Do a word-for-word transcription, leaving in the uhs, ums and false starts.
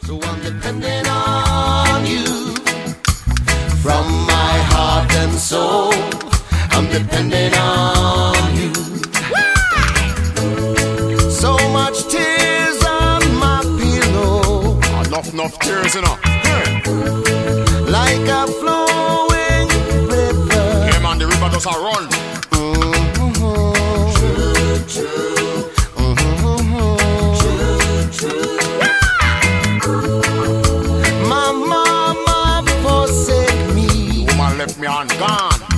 So I'm depending on you. From my heart and soul, I'm depending on you. So much tears on my pillow. Enough, enough tears, you know. Like a flowing river. Yeah, man, the river does a run. Mm-hmm. True, true. Mm-hmm. True, true. My mama forsake me. Woman left me on gone.